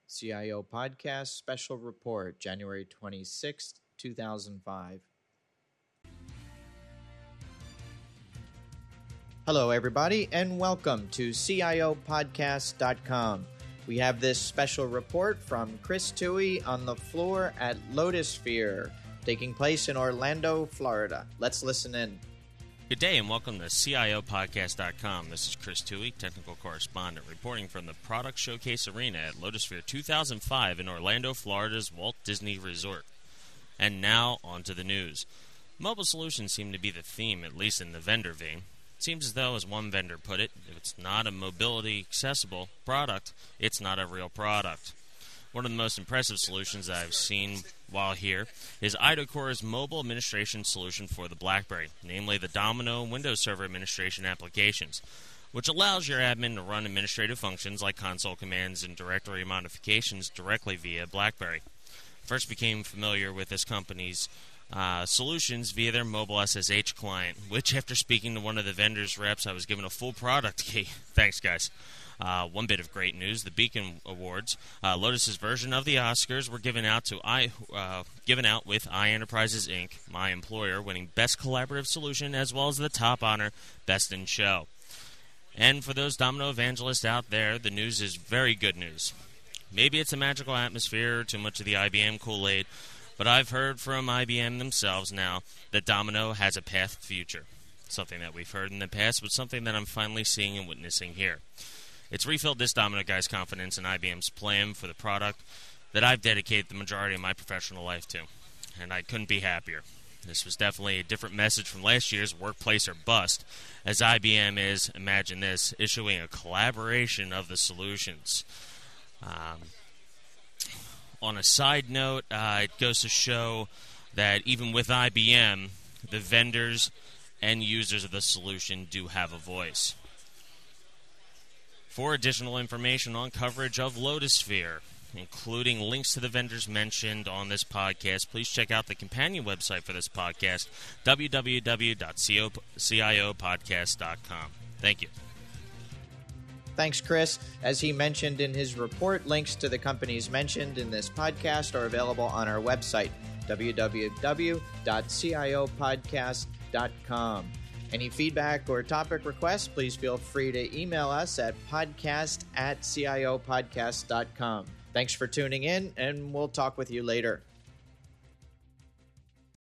CIO Podcast Special Report, January 26th, 2005. Hello, everybody, and welcome to CIOPodcast.com. We have this special report from Chris Toohey on the floor at Lotusphere, taking place in Orlando, Florida. Let's listen in. Good day and welcome to CIOPodcast.com. This is Chris Toohey, technical correspondent, reporting from the Product Showcase Arena at Lotusphere 2005 in Orlando, Florida's Walt Disney Resort. And now, on to the news. Mobile solutions seem to be the theme, at least in the vendor vein. It seems as though, as one vendor put it, if it's not a mobility-accessible product, it's not a real product. One of the most impressive solutions that I've seen while here is IDOCOR's mobile administration solution for the BlackBerry, namely the Domino Windows Server administration applications, which allows your admin to run administrative functions like console commands and directory modifications directly via BlackBerry. First became familiar with this company's solutions via their mobile SSH client, which after speaking to one of the vendor's reps, I was given a full product key. Thanks, guys. One bit of great news: the Beacon Awards, Lotus's version of the Oscars, were given out with iEnterprises Inc., my employer, winning Best Collaborative Solution as well as the top honor, Best in Show. And for those Domino evangelists out there, the news is very good news. Maybe it's a magical atmosphere or too much of the IBM Kool-Aid, but I've heard from IBM themselves now that Domino has a path future. Something that we've heard in the past, but something that I'm finally seeing and witnessing here. It's refilled this Domino guy's confidence in IBM's plan for the product that I've dedicated the majority of my professional life to, and I couldn't be happier. This was definitely a different message from last year's Workplace or Bust, as IBM is, imagine this, issuing a collaboration of the solutions. On a side note, it goes to show that even with IBM, the vendors and users of the solution do have a voice. For additional information on coverage of Lotusphere, including links to the vendors mentioned on this podcast, please check out the companion website for this podcast, www.ciopodcast.com. Thank you. Thanks, Chris. As he mentioned in his report, links to the companies mentioned in this podcast are available on our website, www.ciopodcast.com. Any feedback or topic requests, please feel free to email us at podcast@ciopodcast.com. Thanks for tuning in, and we'll talk with you later.